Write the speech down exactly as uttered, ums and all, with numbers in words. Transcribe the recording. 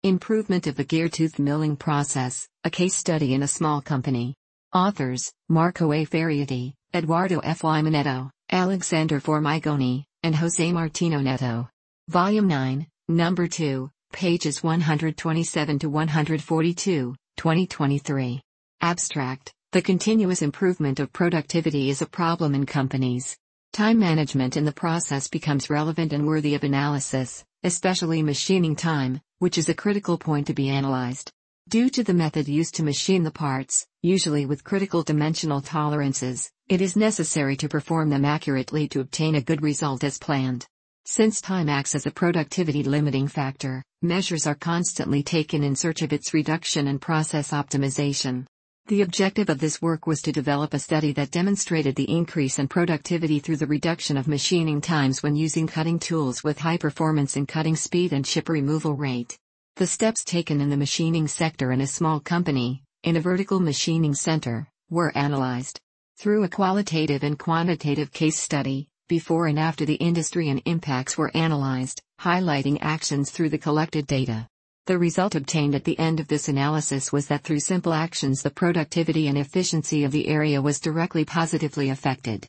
Improvement of the gear tooth milling process, a case study in a small company. Authors, Marco A. Ferrietti, Eduardo F. Limonetto, Alexander Formigoni, and Jose Martino Neto. Volume nine, Number two, pages one twenty-seven to one forty-two, twenty twenty-three. Abstract: The continuous improvement of productivity is a problem in companies. Time management in the process becomes relevant and worthy of analysis, especially machining time, which is a critical point to be analyzed. Due to the method used to machine the parts, usually with critical dimensional tolerances, it is necessary to perform them accurately to obtain a good result as planned. Since time acts as a productivity limiting factor, measures are constantly taken in search of its reduction and process optimization. The objective of this work was to develop a study that demonstrated the increase in productivity through the reduction of machining times when using cutting tools with high performance in cutting speed and chip removal rate. The steps taken in the machining sector in a small company, in a vertical machining center, were analyzed. Through a qualitative and quantitative case study, before and after the industry and impacts were analyzed, highlighting actions through the collected data. The result obtained at the end of this analysis was that through simple actions the productivity and efficiency of the area was directly positively affected.